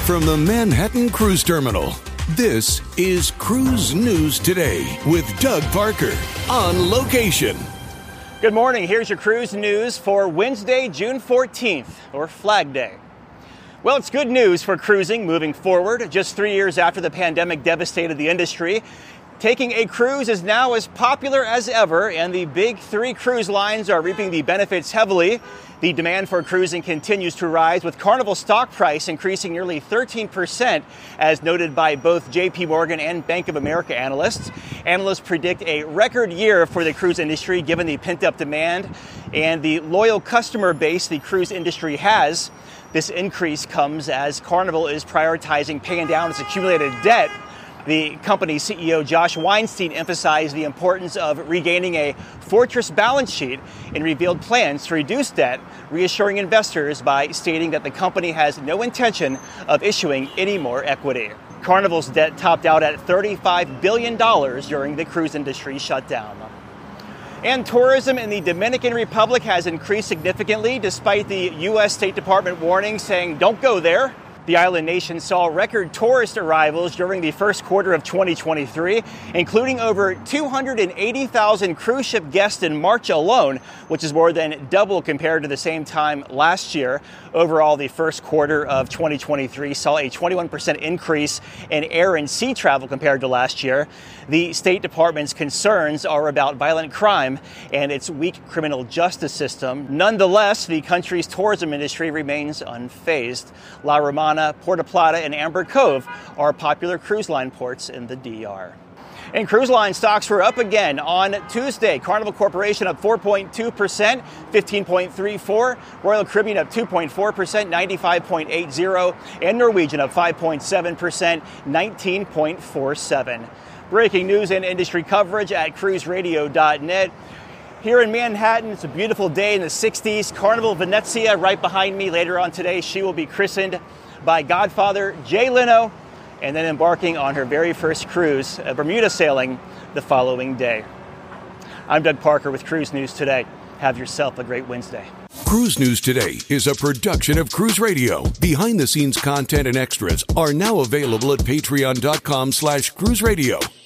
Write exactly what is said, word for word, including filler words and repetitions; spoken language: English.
from the Manhattan Cruise Terminal, this is Cruise News Today with Doug Parker on location. Good morning. Here's your cruise news for Wednesday, June fourteenth, or Flag Day. Well, it's good news for cruising moving forward. Just three years after the pandemic devastated the industry, taking a cruise is now as popular as ever, and the big three cruise lines are reaping the benefits heavily. The demand for cruising continues to rise, with Carnival stock price increasing nearly thirteen percent, as noted by both J P Morgan and Bank of America analysts. Analysts predict a record year for the cruise industry, given the pent-up demand and the loyal customer base the cruise industry has. This increase comes as Carnival is prioritizing paying down its accumulated debt. The company's C E O, Josh Weinstein, emphasized the importance of regaining a fortress balance sheet and revealed plans to reduce debt, reassuring investors by stating that the company has no intention of issuing any more equity. Carnival's debt topped out at thirty-five billion dollars during the cruise industry shutdown. And tourism in the Dominican Republic has increased significantly, despite the U S State Department warning saying don't go there. The island nation saw record tourist arrivals during the first quarter of twenty twenty-three, including over two hundred eighty thousand cruise ship guests in March alone, which is more than double compared to the same time last year. Overall, the first quarter of twenty twenty-three saw a twenty-one percent increase in air and sea travel compared to last year. The State Department's concerns are about violent crime and its weak criminal justice system. Nonetheless, the country's tourism industry remains unfazed. La Romana, Puerto Plata, and Amber Cove are popular cruise line ports in the D R. And cruise line stocks were up again on Tuesday. Carnival Corporation up four point two percent, fifteen point three four. Royal Caribbean up two point four percent, ninety-five point eight zero. And Norwegian up five point seven percent, nineteen point four seven. Breaking news and industry coverage at cruise radio dot net. Here in Manhattan, it's a beautiful day in the sixties. Carnival Venezia right behind me. Later on today, she will be christened by Godfather Jay Leno, and then embarking on her very first cruise, a Bermuda sailing, the following day. I'm Doug Parker with Cruise News Today. Have yourself a great Wednesday. Cruise News Today is a production of Cruise Radio. Behind-the-scenes content and extras are now available at patreon dot com slash cruise radio.